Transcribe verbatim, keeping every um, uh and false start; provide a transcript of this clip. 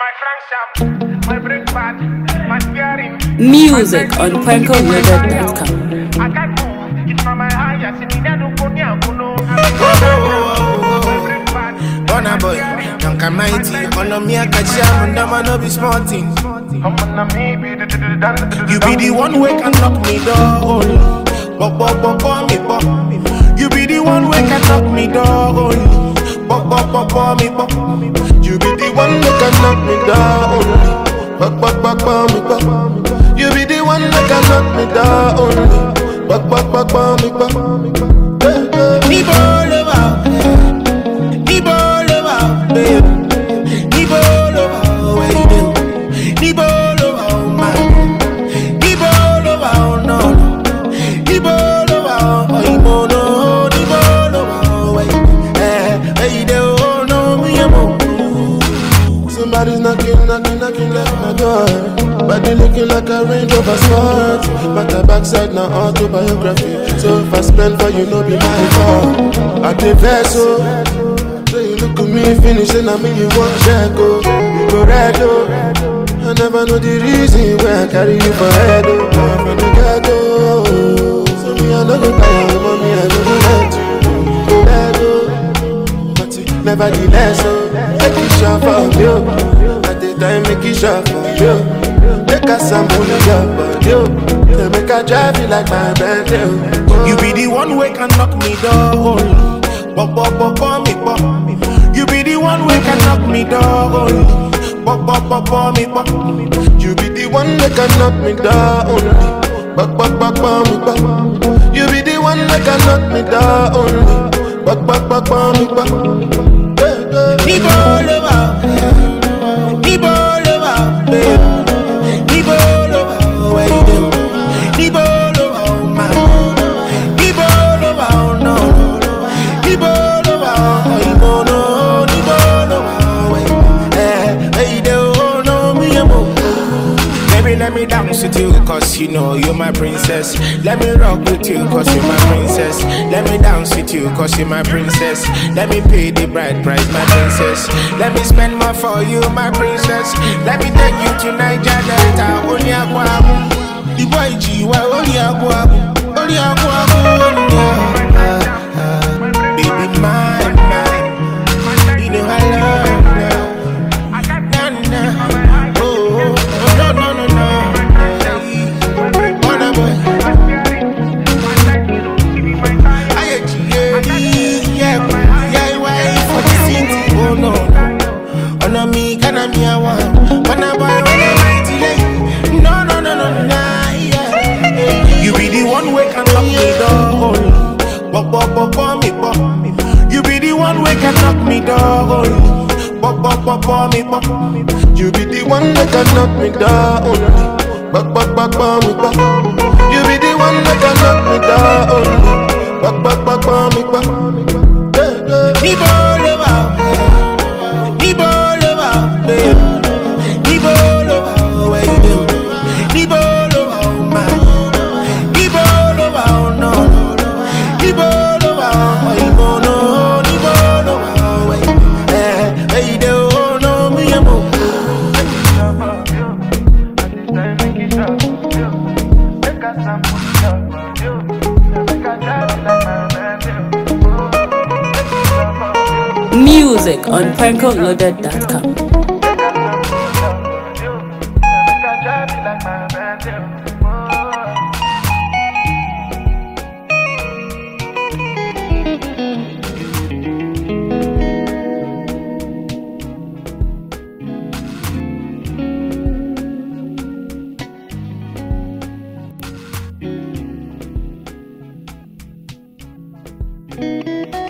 Music on Panko Loaded dot com. Bona boy, young and mighty. On me, I catch you, and I'm no be small thing. You be the one way can knock me down. Pop, pop, pop, pop, me pop. You be the one way can knock me down. Pop, pop, pop, pop, me pop. You be the one way can knock me down. Pop, pop, pop, pop, me pop. You be the one way can knock me down. Pop, pop, pop, pop, me pop. Ni bolo ba, ni bolo ba, ni bolo ba, ni bolo ba, man, ni bolo ba, no, ni bolo ba, oh, no, ni bolo ba, eh, hey, they oh no, me amo. Somebody's knocking, knocking, knocking at my door. Body looking like a Range Rover Sport, but her backside now autobiography. So if I spend for you, no be my fault. I take vessel. So you look at me finishing, I mean you want check go. You go red oh. I never know the reason why I carry you for head oh. From the get-go. So me I know the time, mommy I know the let you go red oh. But it nevertheless oh, make it sure for you. At the time make it sure for you. Make a sample of your body, they make a drive you like my Bentley. You be the one way can knock me down. Pop, pop, pop, pop, me pop. You be the one way can knock me down. Pop, pop, pop, pop, me pop. You be the one way can knock me down. Pop, pop, pop, pop, me pop. You be the one way can knock me down. Pop, pop, pop, pop, me pop. Ni bolo ba, ni bolo ba, baby. Let me dance with you, cause you know you're my princess. Let me rock with you, cause you're my princess. Let me dance with you, cause you're my princess. Let me pay the bride price, my princess. Let me spend more for you, my princess. Let me take you to Niger Delta, Onyakwabu. The boy G, why Onyakwabu? Onyakwabu, baby, my man. You know I love you. Nah, nah. Oh, no, no, no, no. You be the one way can knock me down. Pop, pop, pop, pop, me pop. You be the one way can knock me down. Pop, pop, pop, pop, me pop. You be the one that can knock me down. Pop, pop, pop, pop, me pop. You be the one that can knock me down. Pop, pop, pop, pop, me pop. Ni bolo ba, ni bolo ba, baby. Ni bolo ba, baby. Ni bolo ba, man. Ni bolo ba, no. Ni bolo ba, ni bolo, ni bolo ba, eh, hey, they oh no me amo. Music on Panko Loaded dot com. Thank you.